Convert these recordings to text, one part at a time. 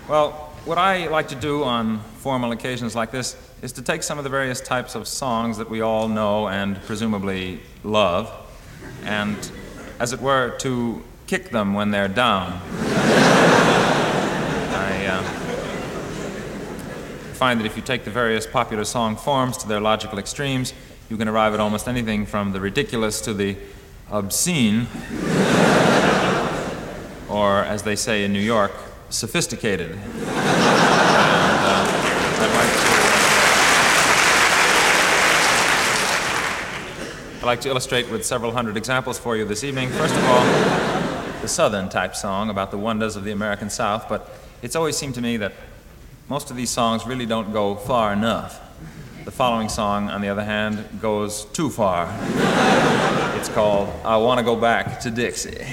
Well, what I like to do on formal occasions like this is to take some of the various types of songs that we all know and presumably love, and, as it were, to kick them when they're down. I find that if you take the various popular song forms to their logical extremes, you can arrive at almost anything from the ridiculous to the obscene, or, as they say in New York, sophisticated. I'd like to illustrate with several hundred examples for you this evening. First of all, the Southern type song about the wonders of the American South, but it's always seemed to me that most of these songs really don't go far enough. The following song, on the other hand, goes too far. It's called I Want to Go Back to Dixie.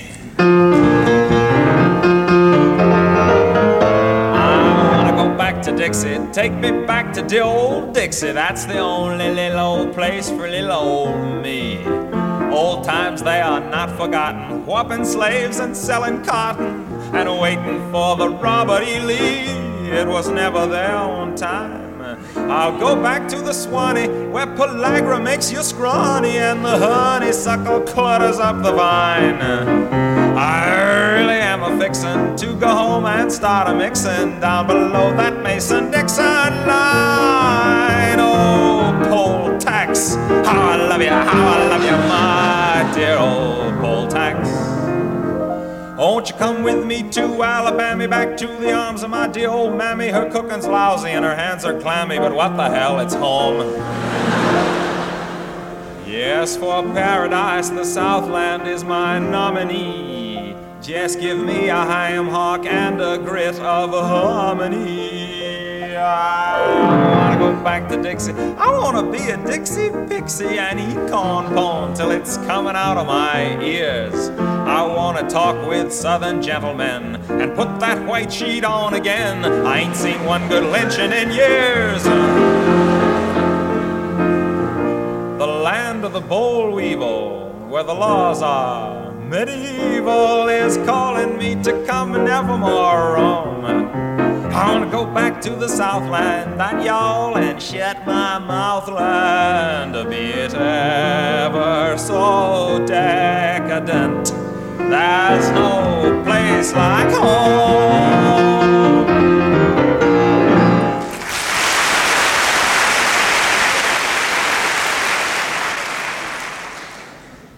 To Dixie, take me back to the old Dixie. That's the only little old place for little old me. Old times they are not forgotten, whopping slaves and selling cotton and waiting for the Robert E. Lee. It was never their own time. I'll go back to the Swanee where pellagra makes you scrawny and the honeysuckle clutters up the vine. I really am a fixin' to go home and start a mixin' down below that Mason-Dixon line. Oh, poll tax, how I love you, my dear old poll tax. Won't you come with me to Alabama, back to the arms of my dear old mammy? Her cooking's lousy and her hands are clammy, but what the hell, it's home. Yes, for paradise, the Southland is my nominee. Just give me a ham hock and a grit of harmony. I wanna go back to Dixie. I wanna be a Dixie pixie and eat corn pone till it's coming out of my ears. I wanna talk with Southern gentlemen and put that white sheet on again. I ain't seen one good lynching in years. The land of the boll weevil, where the laws are medieval, is calling me to come and nevermore roam. I wanna go back to the Southland, that y'all and shut my mouth land, be it ever so decadent. There's no place like home.